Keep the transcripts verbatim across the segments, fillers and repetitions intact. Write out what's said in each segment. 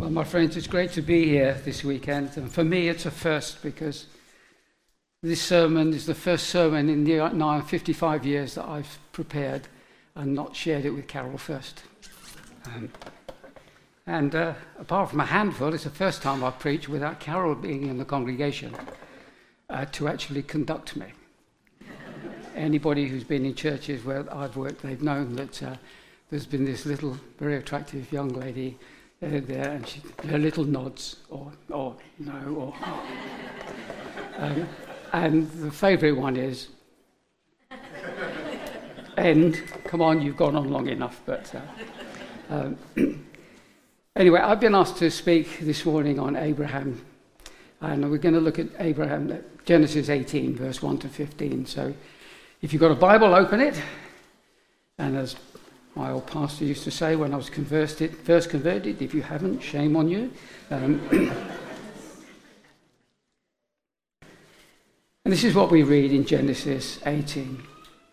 Well, my friends, it's great to be here this weekend. And for me, it's a first because this sermon is the first sermon in the now fifty-five years that I've prepared and not shared it with Carol first. Um, and uh, apart from a handful, it's the first time I've preached without Carol being in the congregation uh, to actually conduct me. Anybody who's been in churches where I've worked, they've known that uh, there's been this little, very attractive young lady uh, there, and she, her little nods, or, or no, or... um, and the favourite one is, end. Come on, you've gone on long enough, but... Uh, um, anyway, I've been asked to speak this morning on Abraham, and we're going to look at Abraham, Genesis eighteen, verse one to fifteen, so... If you've got a Bible, open it. And as my old pastor used to say when I was converted, first converted, if you haven't, shame on you. Um, and this is what we read in Genesis eighteen.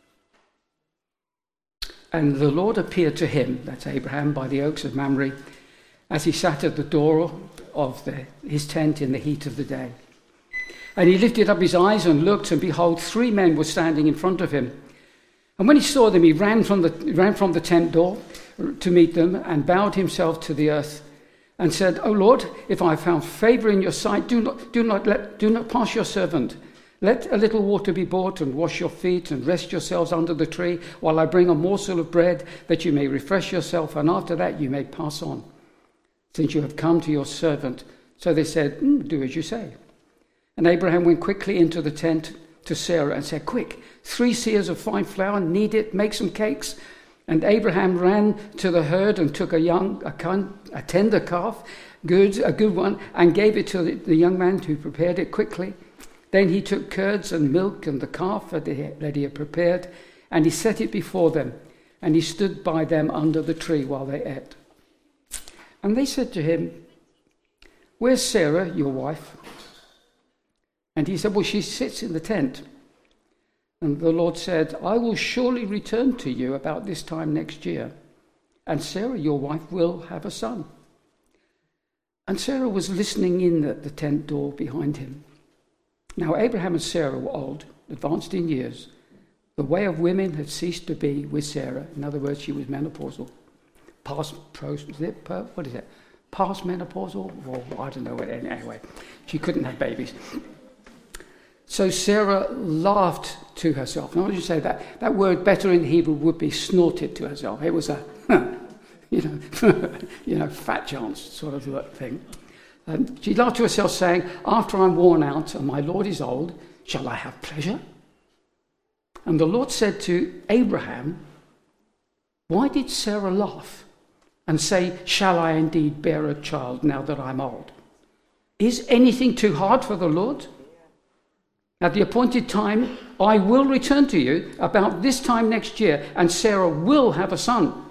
And the Lord appeared to him, that's Abraham, by the oaks of Mamre, as he sat at the door of the, his tent in the heat of the day. And he lifted up his eyes and looked, and behold, three men were standing in front of him. And when he saw them, he ran from the, ran from the tent door to meet them and bowed himself to the earth and said, O Lord, if I have found favor in your sight, do not, do not, let, do not pass your servant. Let a little water be brought and wash your feet and rest yourselves under the tree while I bring a morsel of bread that you may refresh yourself, and after that you may pass on, since you have come to your servant. So they said, mm, do as you say. And Abraham went quickly into the tent to Sarah and said, quick, three seahs of fine flour, knead it, make some cakes. And Abraham ran to the herd and took a young, a, con, a tender calf, good, a good one, and gave it to the, the young man who prepared it quickly. Then he took curds and milk and the calf that he, that he had prepared, and he set it before them. And he stood by them under the tree while they ate. And they said to him, where's Sarah, your wife? And he said, well, she sits in the tent. And the Lord said, I will surely return to you about this time next year, and Sarah, your wife, will have a son. And Sarah was listening in at the tent door behind him. Now Abraham and Sarah were old, advanced in years. The way of women had ceased to be with Sarah. In other words, she was menopausal. Past, pros, is it, what is it? Past menopausal? Well, I don't know what, anyway. She couldn't have babies. So Sarah laughed to herself. Now, what did you say that? That word better in Hebrew would be snorted to herself. It was a, you know, you know, fat chance sort of thing. And she laughed to herself, saying, after I'm worn out and my Lord is old, shall I have pleasure? And the Lord said to Abraham, why did Sarah laugh and say, shall I indeed bear a child now that I'm old? Is anything too hard for the Lord? At the appointed time, I will return to you about this time next year, and Sarah will have a son.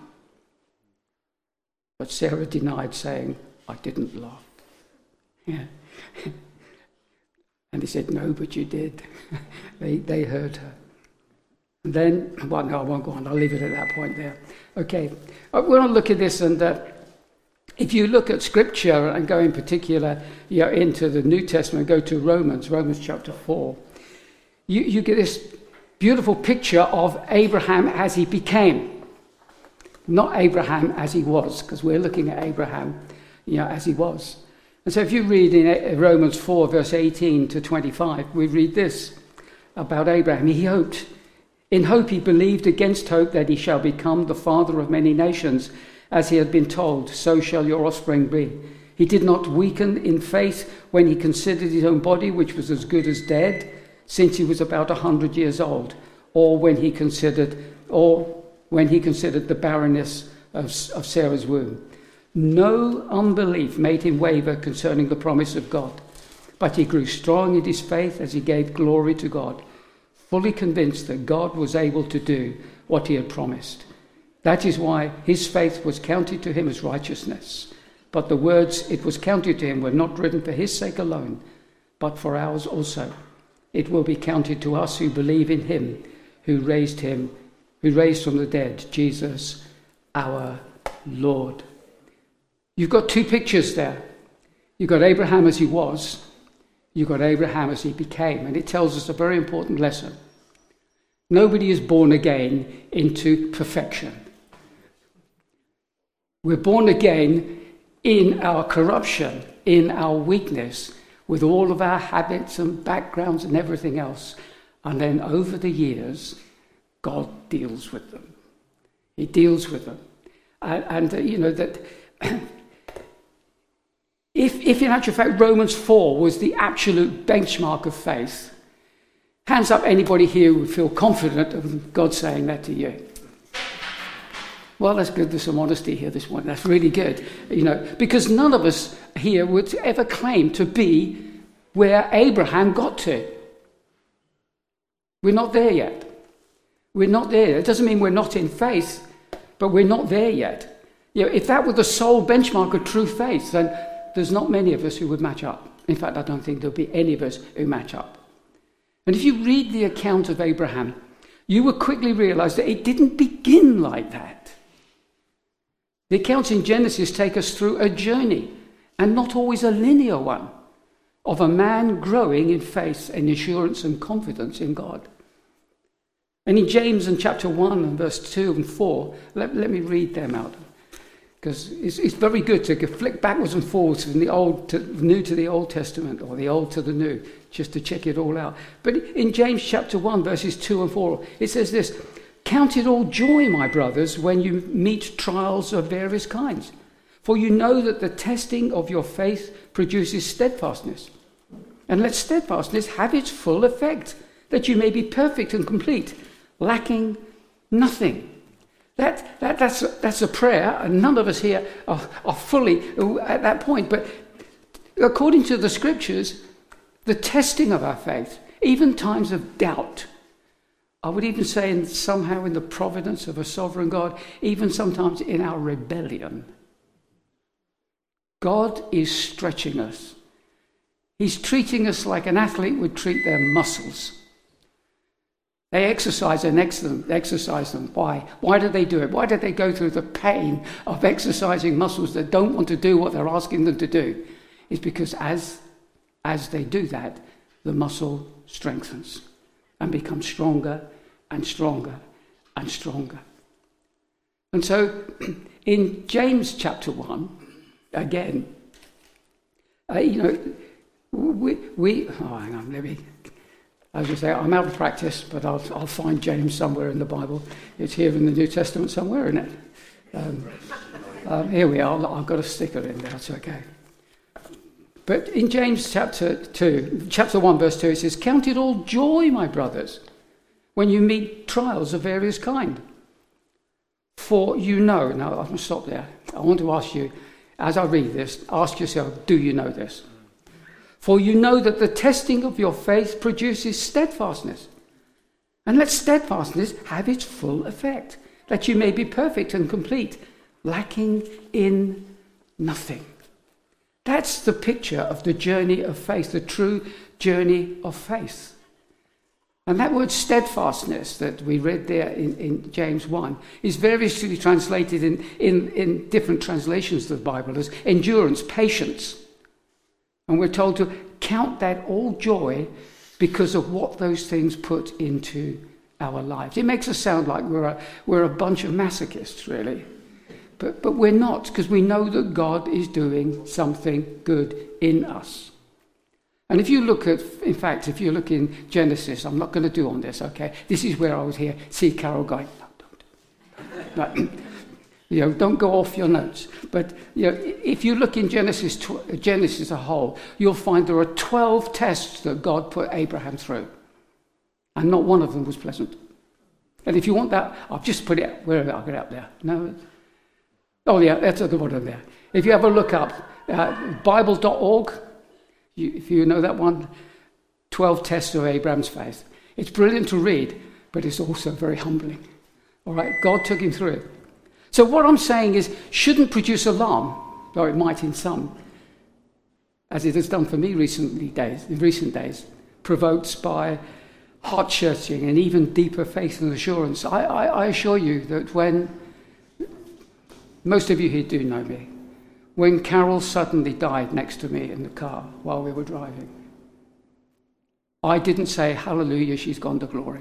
But Sarah denied, saying, I didn't laugh. Yeah. And he said, no, but you did. they, they heard her. And then, well, no, I won't go on. I'll leave it at that point there. Okay, we're going to look at this, and uh, if you look at Scripture and go in particular, you know, into the New Testament, go to Romans, Romans chapter four, you, you get this beautiful picture of Abraham as he became, not Abraham as he was, because we're looking at Abraham, you know, as he was. And so if you read in Romans four, verse eighteen to twenty-five, we read this about Abraham. He hoped, in hope he believed against hope that he shall become the father of many nations, as he had been told, so shall your offspring be. He did not weaken in faith when he considered his own body, which was as good as dead, since he was about a hundred years old, or when he considered, or when he considered the barrenness of, of Sarah's womb. No unbelief made him waver concerning the promise of God, but he grew strong in his faith as he gave glory to God, fully convinced that God was able to do what he had promised. That is why his faith was counted to him as righteousness. But the words, it was counted to him, were not written for his sake alone, but for ours also. It will be counted to us who believe in him, who raised him, who raised from the dead, Jesus, our Lord. You've got two pictures there. You've got Abraham as he was. You've got Abraham as he became. And it tells us a very important lesson. Nobody is born again into perfection. We're born again in our corruption, in our weakness, with all of our habits and backgrounds and everything else. And then over the years, God deals with them. He deals with them. And, and uh, you know, that if, if in actual fact Romans four was the absolute benchmark of faith, hands up anybody here who would feel confident of God saying that to you. Well, that's good. There's some honesty here this morning. That's really good. You know, because none of us here would ever claim to be where Abraham got to. We're not there yet. We're not there. It doesn't mean we're not in faith, but we're not there yet. You know, if that were the sole benchmark of true faith, then there's not many of us who would match up. In fact, I don't think there'll be any of us who match up. And if you read the account of Abraham, you will quickly realize that it didn't begin like that. The accounts in Genesis take us through a journey, and not always a linear one, of a man growing in faith and assurance and confidence in God. And in James in chapter one and verse two and four, let, let me read them out. Because it's, it's very good to flick backwards and forwards from the old to new to the Old Testament, or the old to the new, just to check it all out. But in James chapter one, verses two and four, it says this: "Count it all joy, my brothers, when you meet trials of various kinds. For you know that the testing of your faith produces steadfastness. And let steadfastness have its full effect, that you may be perfect and complete, lacking nothing." That, that, that's, that's a prayer, and none of us here are, are fully at that point. But according to the scriptures, the testing of our faith, even times of doubt, I would even say in, somehow in the providence of a sovereign God, even sometimes in our rebellion, God is stretching us. He's treating us like an athlete would treat their muscles. They exercise and exercise them. Why? Why do they do it? Why do they go through the pain of exercising muscles that don't want to do what they're asking them to do? It's because as, as they do that, the muscle strengthens and becomes stronger and stronger and stronger. And so in James chapter one, again, uh, you know, we, we oh, hang on, let me... I was going to say, I'm out of practice, but I'll, I'll find James somewhere in the Bible. It's here in the New Testament somewhere, isn't it? Um, um, here we are. I've got a sticker in there. It's okay. But in James chapter two, chapter one, verse two, it says, "Count it all joy, my brothers, when you meet trials of various kind. For you know," now I'm going to stop there. I want to ask you, as I read this, ask yourself, do you know this? "For you know that the testing of your faith produces steadfastness. And let steadfastness have its full effect, that you may be perfect and complete, lacking in nothing." That's the picture of the journey of faith, the true journey of faith. And that word steadfastness that we read there in, in James one is variously translated in, in, in different translations of the Bible as endurance, patience. And we're told to count that all joy because of what those things put into our lives. It makes us sound like we're a, we're a bunch of masochists, really. But, but we're not, because we know that God is doing something good in us. And if you look at, in fact, if you look in Genesis, I'm not going to do on this, okay? This is where I was here. See Carol going, no, don't. No. You know, don't go off your notes. But you know, if you look in Genesis, Genesis as a whole, you'll find there are twelve tests that God put Abraham through, and not one of them was pleasant. And if you want that, I'll just put it. Where I'll get it up there. No. Oh yeah, that's at the bottom there. If you ever look up uh, Bible dot org, you, if you know that one, twelve tests of Abraham's faith. It's brilliant to read, but it's also very humbling. All right, God took him through it. So what I'm saying is, shouldn't produce alarm, though it might in some, as it has done for me recently days, in recent days, provoked by heart-searching and even deeper faith and assurance. I, I, I assure you that when, most of you here do know me, when Carol suddenly died next to me in the car while we were driving. I didn't say, hallelujah, she's gone to glory.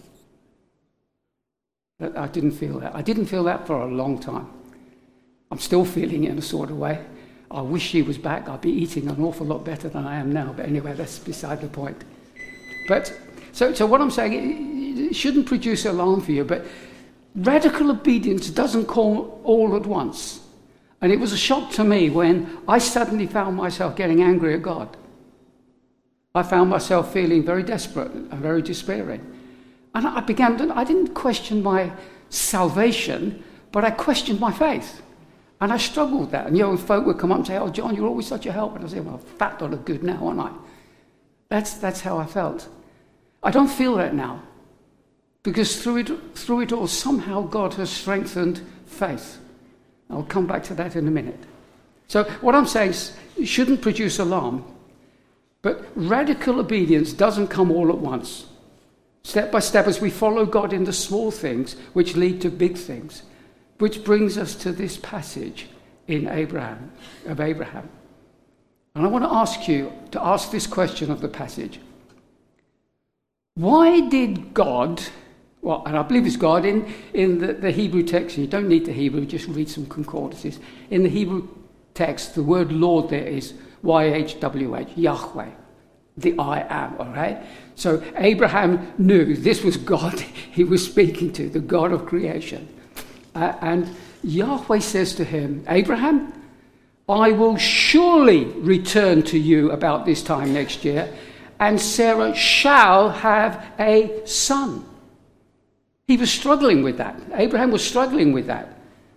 I didn't feel that. I didn't feel that for a long time. I'm still feeling it in a sort of way. I wish she was back. I'd be eating an awful lot better than I am now. But anyway, that's beside the point. But so, so what I'm saying, it, it shouldn't produce alarm for you, but radical obedience doesn't come all at once. And it was a shock to me when I suddenly found myself getting angry at God. I found myself feeling very desperate and very despairing. And I began to, I didn't question my salvation, but I questioned my faith. And I struggled with that. And you know, folk would come up and say, oh, John, you're always such a help. And I say, well, fat don't look good now, aren't I? That's, that's how I felt. I don't feel that now. Because through it, through it all, somehow God has strengthened faith. I'll come back to that in a minute. So what I'm saying is, it shouldn't produce alarm. But radical obedience doesn't come all at once. Step by step, as we follow God in the small things, which lead to big things, which brings us to this passage in Abraham, of Abraham. And I want to ask you to ask this question of the passage. Why did God, well, and I believe it's God, in, in the, the Hebrew text, you don't need the Hebrew, just read some concordances. In the Hebrew text, the word Lord there is Y H W H, Yahweh. The I am, all right? So Abraham knew this was God he was speaking to, the God of creation. Uh, and Yahweh says to him, Abraham, I will surely return to you about this time next year, and Sarah shall have a son. He was struggling with that. Abraham was struggling with that.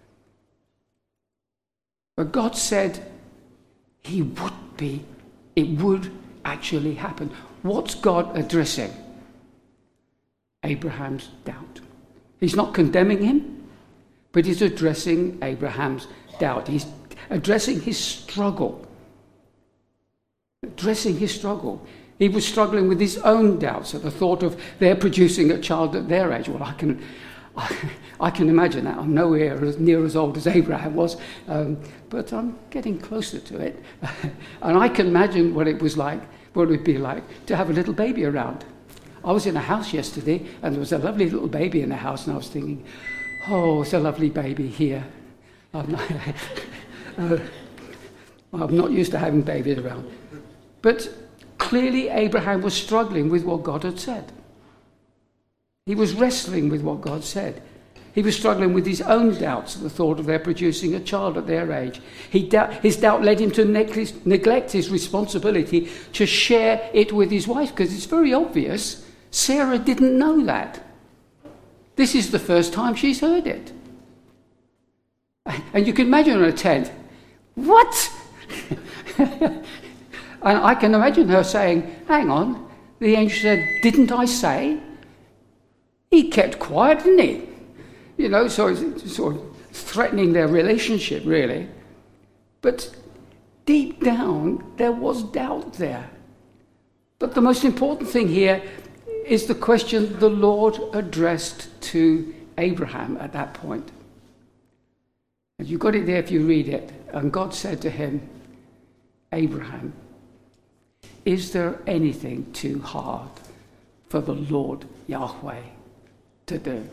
But God said he would be, it would actually happen. What's God addressing? Abraham's doubt. He's not condemning him, but he's addressing Abraham's doubt. He's addressing his struggle. Addressing his struggle. He was struggling with his own doubts at the thought of their producing a child at their age. Well, I can, I, I can imagine that. I'm nowhere as near as old as Abraham was, um, but I'm getting closer to it. And I can imagine what it was like, what it would be like to have a little baby around. I was in a house yesterday, and there was a lovely little baby in the house, and I was thinking, oh, it's a lovely baby here. I'm not, uh, I'm not used to having babies around. But clearly Abraham was struggling with what God had said. He was wrestling with what God said. He was struggling with his own doubts at the thought of their producing a child at their age. He doubt, his doubt led him to neglect, neglect his responsibility to share it with his wife, because it's very obvious Sarah didn't know that. This is the first time she's heard it. And you can imagine her tent. What? And I can imagine her saying, hang on. The angel said, didn't I say? He kept quiet, didn't he? You know, so it's sort of threatening their relationship, really. But deep down, there was doubt there. But the most important thing here is the question the Lord addressed to Abraham at that point. And you've got it there if you read it. And God said to him, Abraham, is there anything too hard for the Lord Yahweh to do?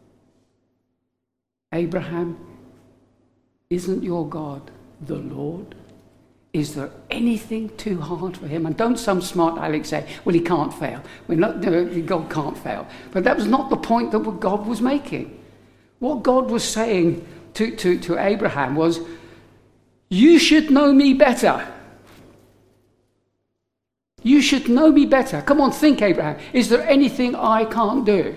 Abraham, isn't your God the Lord? Is there anything too hard for him? And don't some smart Alex say, well, he can't fail. We're not, no, God can't fail. But that was not the point that God was making. What God was saying to, to, to Abraham was, you should know me better. You should know me better. Come on, think, Abraham. Is there anything I can't do?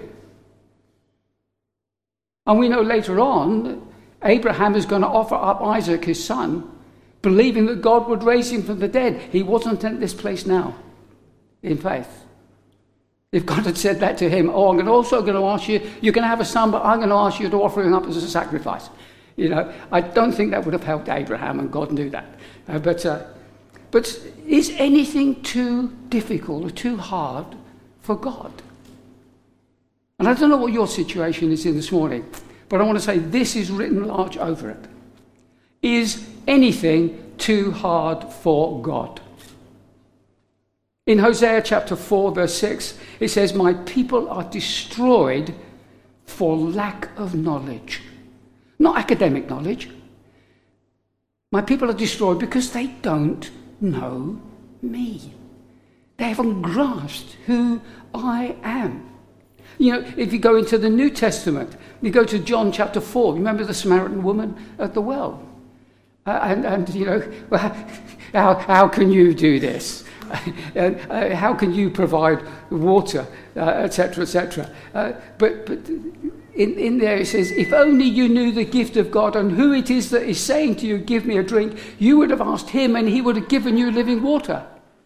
And we know later on, Abraham is going to offer up Isaac, his son, believing that God would raise him from the dead. He wasn't at this place now, in faith. If God had said that to him, oh, I'm also going to ask you, you're going to have a son, but I'm going to ask you to offer him up as a sacrifice. You know, I don't think that would have helped Abraham, and God knew that. Uh, but, uh, but is anything too difficult or too hard for God? And I don't know what your situation is in this morning, but I want to say this is written large over it. Is anything too hard for God? In Hosea chapter four, verse six, it says, my people are destroyed for lack of knowledge. Not academic knowledge. My people are destroyed because they don't know me. They haven't grasped who I am. You know, if you go into the New Testament, you go to John chapter four, remember the Samaritan woman at the well? Uh, and, and, you know, well, how, how can you do this? and, uh, how can you provide water, uh, et cetera, et cetera? Uh, but but in, in there it says, if only you knew the gift of God and who it is that is saying to you, give me a drink, you would have asked him and he would have given you living water.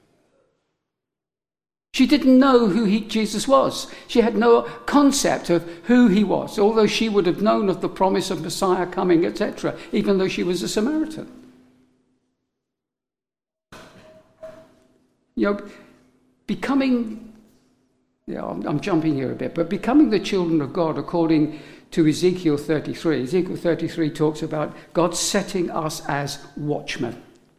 She didn't know who he, Jesus was. She had no concept of who he was, although she would have known of the promise of Messiah coming, et cetera, even though she was a Samaritan. You know, becoming, yeah, I'm, I'm jumping here a bit, but becoming the children of God according to Ezekiel thirty-three. Ezekiel thirty-three talks about God setting us as watchmen.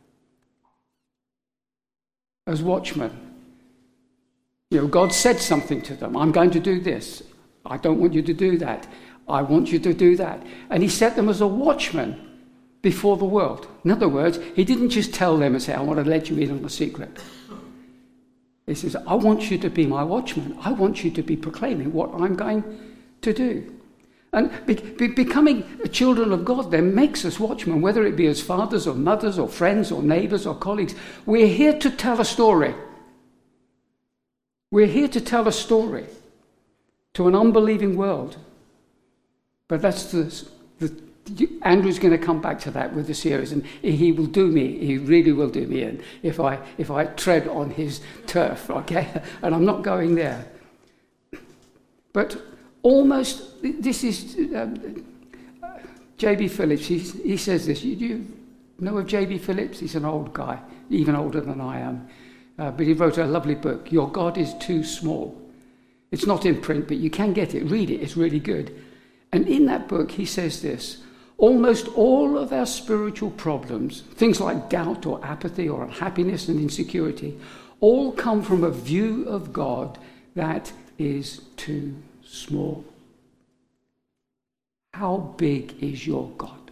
As watchmen. You know, God said something to them. I'm going to do this. I don't want you to do that. I want you to do that. And he set them as a watchman before the world. In other words, he didn't just tell them and say, I want to let you in on a secret. He says, I want you to be my watchman. I want you to be proclaiming what I'm going to do. And be, be, becoming children of God then makes us watchmen, whether it be as fathers or mothers or friends or neighbours or colleagues. We're here to tell a story. We're here to tell a story to an unbelieving world. But that's the, the Andrew's going to come back to that with the series, and he will do me. He really will do me in if I if I tread on his turf, okay? And I'm not going there. But almost, this is um, J B Phillips. He he says this. You, you know of J B Phillips? He's an old guy, even older than I am. Uh, but he wrote a lovely book, Your God is Too Small. It's not in print, but you can get it. Read it. It's really good. And in that book, he says this. Almost all of our spiritual problems, things like doubt or apathy or unhappiness and insecurity, all come from a view of God that is too small. How big is your God?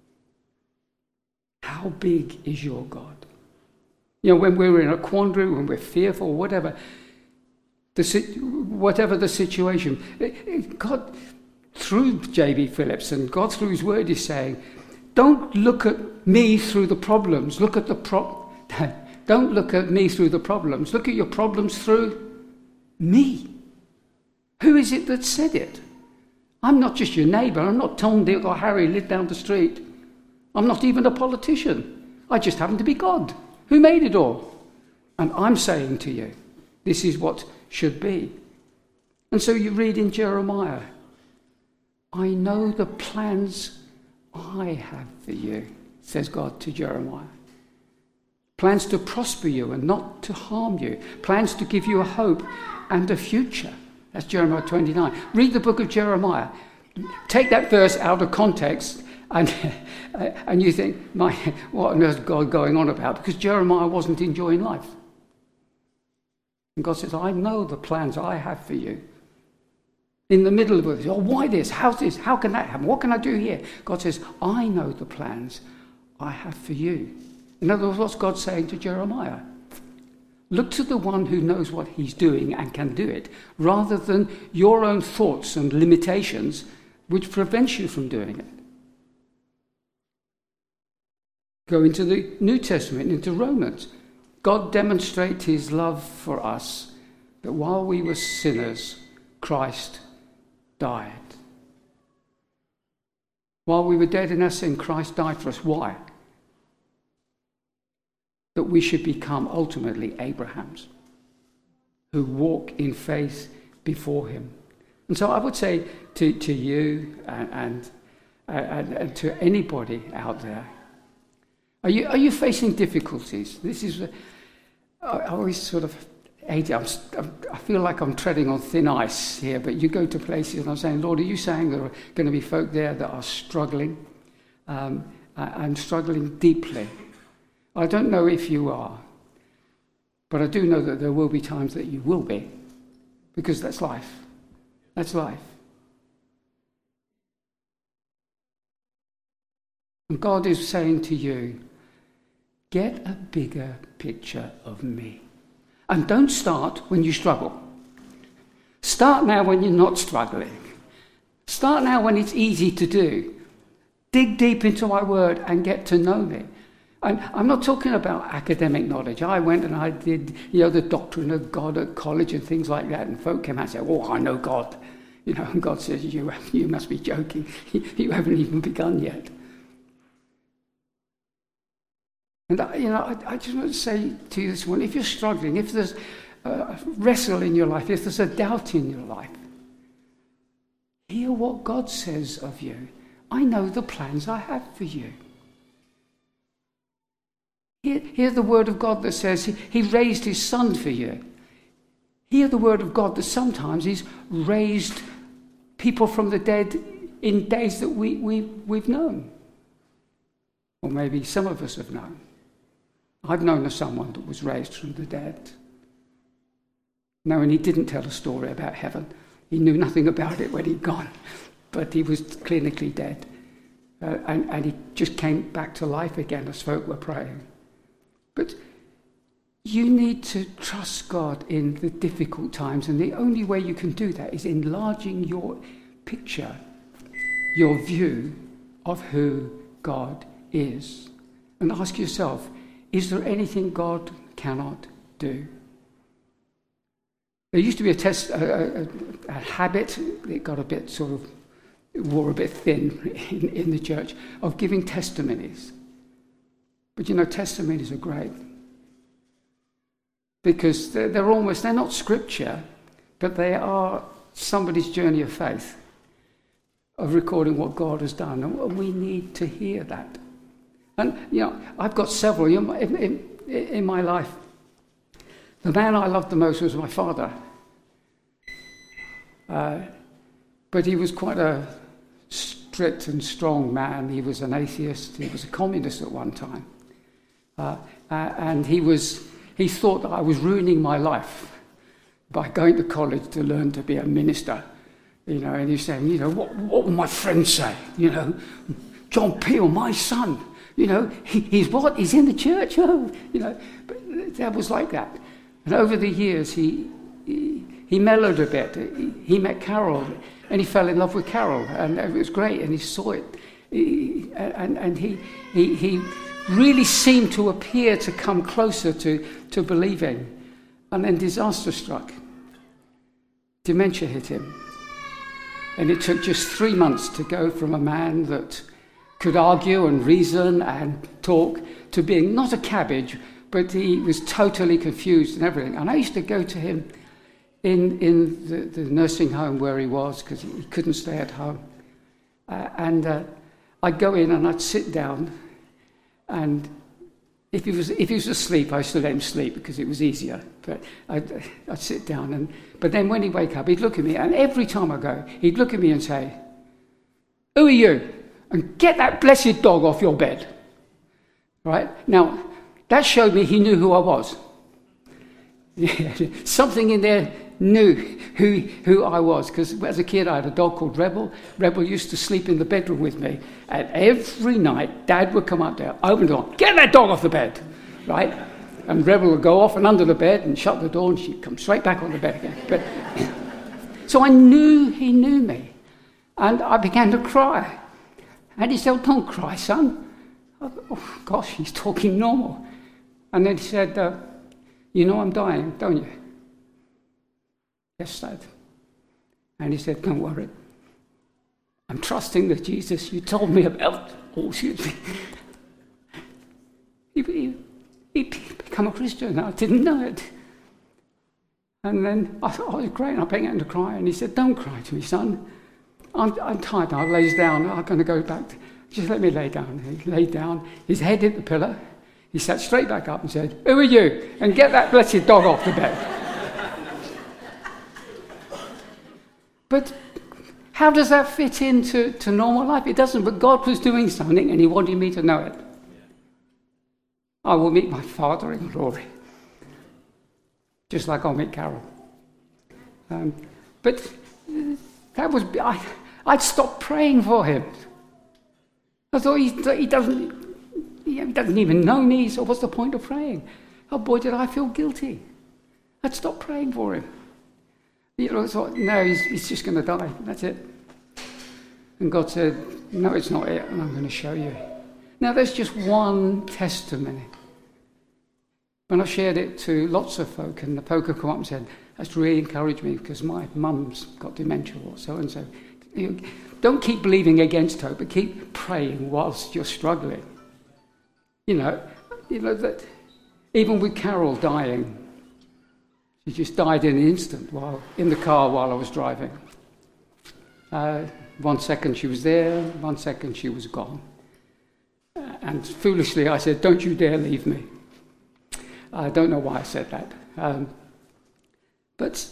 How big is your God? You know, when we're in a quandary, when we're fearful, whatever, the whatever the situation, God, through J B Phillips and God through his word is saying, don't look at me through the problems. Look at the pro. Don't look at me through the problems. Look at your problems through me. Who is it that said it? I'm not just your neighbour. I'm not Tom, Dick or Harry live down the street. I'm not even a politician. I just happen to be God. Who made it all? And I'm saying to you, this is what should be. And so you read in Jeremiah, I know the plans I have for you, says God to Jeremiah. Plans to prosper you and not to harm you. Plans to give you a hope and a future. That's Jeremiah twenty-nine. Read the book of Jeremiah. Take that verse out of context and, and you think, my, what on earth is God going on about? Because Jeremiah wasn't enjoying life. And God says, I know the plans I have for you. In the middle of it, oh, why this? How's this? How can that happen? What can I do here? God says, I know the plans I have for you. In other words, what's God saying to Jeremiah? Look to the one who knows what he's doing and can do it, rather than your own thoughts and limitations which prevents you from doing it. Go into the New Testament, into Romans. God demonstrates his love for us, that while we were sinners, Christ died. While we were dead in our sin, Christ died for us. Why? That we should become ultimately Abrahams, who walk in faith before him. And so I would say to, to you and, and, and, and to anybody out there, are you, are you facing difficulties? This is, I always sort of hate it. I'm, I feel like I'm treading on thin ice here, but you go to places and I'm saying, Lord, are you saying there are going to be folk there that are struggling? Um, I, I'm struggling deeply. I don't know if you are, but I do know that there will be times that you will be, because that's life. That's life. And God is saying to you, get a bigger picture of me. And don't start when you struggle. Start now when you're not struggling. Start now when it's easy to do. Dig deep into my word and get to know me. And I'm not talking about academic knowledge. I went and I did, you know, the doctrine of God at college and things like that, and folk came out and said, oh, I know God. You know, and God says, you, you must be joking. You haven't even begun yet. And, I, you know, I, I just want to say to you this one, if you're struggling, if there's a wrestle in your life, if there's a doubt in your life, hear what God says of you. I know the plans I have for you. Hear, hear the word of God that says he, he raised his son for you. Hear the word of God that sometimes he's raised people from the dead in days that we, we, we've known. Or maybe some of us have known. I've known of someone that was raised from the dead. No, and he didn't tell a story about heaven. He knew nothing about it when he'd gone, but he was clinically dead. Uh, and, and he just came back to life again as folk were praying. But you need to trust God in the difficult times, and the only way you can do that is enlarging your picture, your view of who God is. And ask yourself, is there anything God cannot do? There used to be a, test, a, a, a habit, it got a bit sort of, wore a bit thin in, in the church, of giving testimonies. But you know, testimonies are great. Because they're, they're almost, they're not scripture, but they are somebody's journey of faith, of recording what God has done. And we need to hear that. And, you know, I've got several in my, in, in my life. The man I loved the most was my father. Uh, but he was quite a strict and strong man. He was an atheist. He was a communist at one time. Uh, uh, and he was he thought that I was ruining my life by going to college to learn to be a minister. You know, and he's saying, you know, what, what will my friends say? You know, John Peel, my son. You know, he, he's what? He's in the church? Oh, you know, but that was like that. And over the years, he he, he mellowed a bit. He, he met Carol, and he fell in love with Carol, and it was great, and he saw it. He, and and he, he, he really seemed to appear to come closer to, to believing. And then disaster struck. Dementia hit him. And it took just three months to go from a man that could argue and reason and talk to being not a cabbage, but he was totally confused and everything. And I used to go to him in in the, the nursing home where he was, because he couldn't stay at home. Uh, and uh, I'd go in and I'd sit down, and if he was if he was asleep, I used to let him sleep because it was easier. But I'd, I'd sit down, and but then when he'd wake up, he'd look at me, and every time I go, he'd look at me and say, "Who are you? And get that blessed dog off your bed." Right? Now, that showed me he knew who I was. Something in there knew who who I was, because as a kid I had a dog called Rebel. Rebel used to sleep in the bedroom with me, and every night Dad would come up there, open the door, "Get that dog off the bed," right? And Rebel would go off and under the bed and shut the door, and she'd come straight back on the bed again. But so I knew he knew me, and I began to cry. And he said, "Oh, don't cry, son." I thought, oh, gosh, he's talking normal. And then he said, uh, "You know I'm dying, don't you?" "Yes, Dad." And he said, "Don't worry. I'm trusting that Jesus you told me about." Oh, excuse me. he, he, he'd become a Christian. I didn't know it. And then I thought, oh, it's great. And I began to cry. And he said, "Don't cry to me, son. I'm, I'm tired now." I lays down. I'm going to go back. To, just let me lay down. He laid down. His head hit the pillow. He sat straight back up and said, "Who are you? And get that blessed dog off the bed." But How does that fit into to normal life? It doesn't, but God was doing something and he wanted me to know it. I will meet my Father in glory, just like I'll meet Carol. Um, but that was, I, I'd stopped praying for him. I thought, he, he doesn't he doesn't even know me, so what's the point of praying? Oh boy, did I feel guilty. I'd stopped praying for him. You know, I thought, no, he's, he's just going to die, that's it. And God said, no, it's not it, and I'm going to show you. Now, there's just one testimony. When I shared it to lots of folk, and the folk have come up and said, that's really encouraged me because my mum's got dementia or so-and-so. You know, don't keep believing against hope, but keep praying whilst you're struggling. You know, you know that even with Carol dying, she just died in an instant while in the car while I was driving. Uh, one second she was there, one second she was gone. Uh, and foolishly I said, don't you dare leave me. I don't know why I said that. Um, but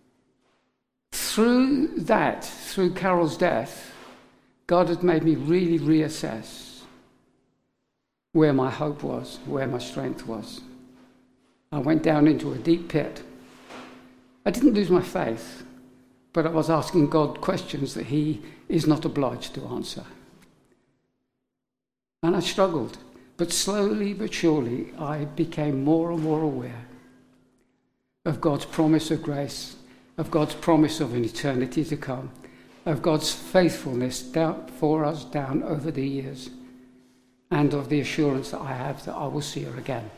through that, through Carol's death, God had made me really reassess where my hope was, where my strength was. I went down into a deep pit. I didn't lose my faith, but I was asking God questions that he is not obliged to answer. And I struggled, but slowly but surely I became more and more aware of God's promise of grace, of God's promise of an eternity to come, of God's faithfulness down for us down over the years, and of the assurance that I have that I will see her again.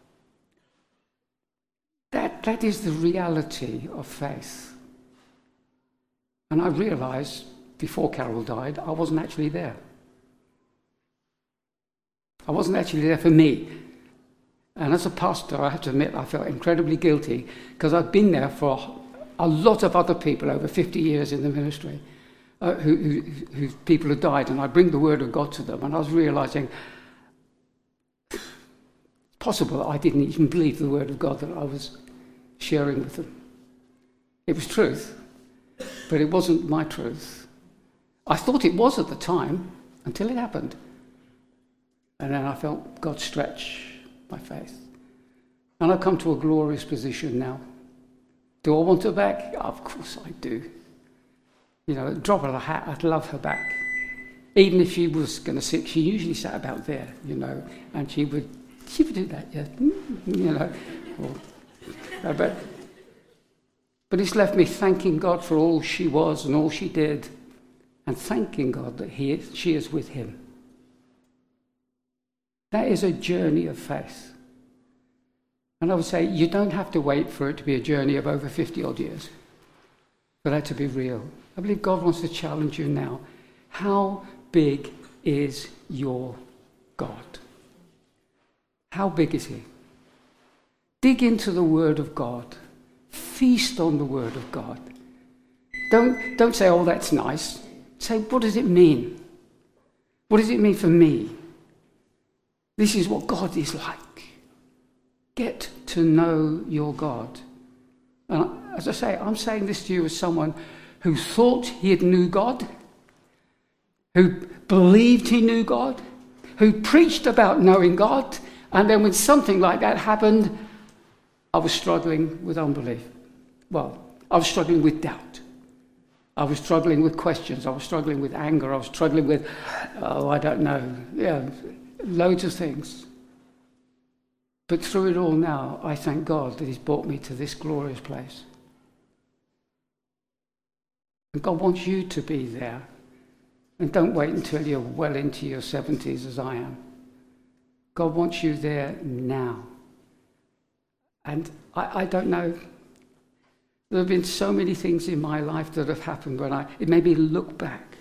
That, that is the reality of faith. And I realised before Carol died, I wasn't actually there. I wasn't actually there for me. And as a pastor, I have to admit, I felt incredibly guilty because I've been there for a lot of other people over fifty years in the ministry. Uh, who, who, who people had died, and I bring the word of God to them, and I was realising it's possible I didn't even believe the word of God that I was sharing with them. It was truth, but it wasn't my truth. I thought it was at the time, until it happened. And then I felt God stretch my faith. And I've come to a glorious position now. Do I want her back? Of course I do. You know, drop of a hat, I'd love her back. Even if she was going to sit, she usually sat about there, you know, and she would, she would do that, yeah, you know. Or, uh, but, but it's left me thanking God for all she was and all she did, and thanking God that he is, she is with him. That is a journey of faith. And I would say you don't have to wait for it to be a journey of over fifty odd years for that to be real. I believe God wants to challenge you now. How big is your God? How big is he? Dig into the Word of God. Feast on the Word of God. Don't, don't say, oh, that's nice. Say, what does it mean? What does it mean for me? This is what God is like. Get to know your God. And as I say, I'm saying this to you as someone who thought he knew God, who believed he knew God, who preached about knowing God, and then when something like that happened, I was struggling with unbelief. Well, I was struggling with doubt. I was struggling with questions. I was struggling with anger. I was struggling with, oh, I don't know, yeah, loads of things. But through it all now, I thank God that he's brought me to this glorious place. And God wants you to be there. And don't wait until you're well into your seventies as I am. God wants you there now. And I, I don't know. There have been so many things in my life that have happened when I, it made me look back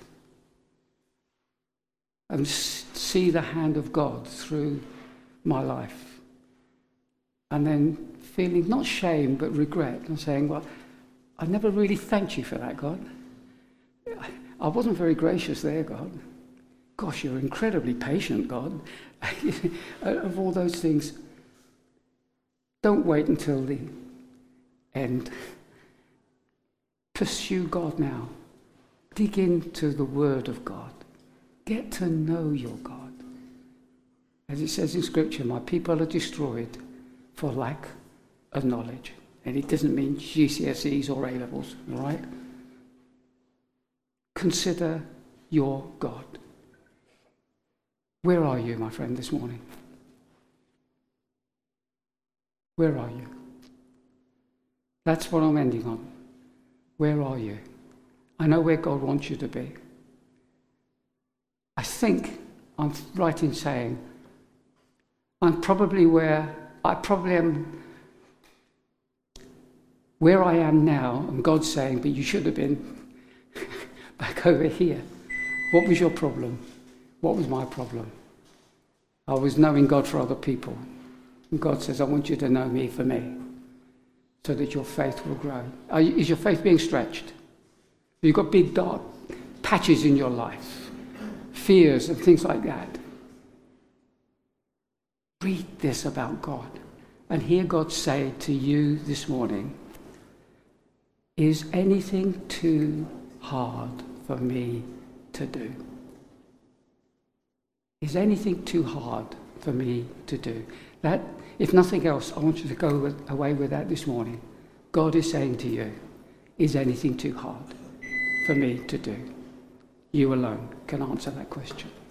and see the hand of God through my life. And then feeling not shame, but regret. And saying, well, I never really thanked you for that, God. I wasn't very gracious there, God. Gosh, you're incredibly patient, God. Of all those things, don't wait until the end. Pursue God now. Dig into the Word of God. Get to know your God. As it says in Scripture, my people are destroyed for lack of knowledge. And it doesn't mean G C S Es or A-levels, all right? Consider your God. Where are you, my friend, this morning? Where are you? That's what I'm ending on. Where are you? I know where God wants you to be. I think I'm right in saying I'm probably where I probably am where I am now, and God's saying, but you should have been back over here. What was your problem? What was my problem? I was knowing God for other people. And God says, I want you to know me for me, so that your faith will grow. Are you, is your faith being stretched? You've got big dark patches in your life, fears and things like that. Read this about God and hear God say to you this morning, is anything too hard for me to do? Is anything too hard for me to do? That, if nothing else, I want you to go with, away with that this morning. God is saying to you, is anything too hard for me to do? You alone can answer that question.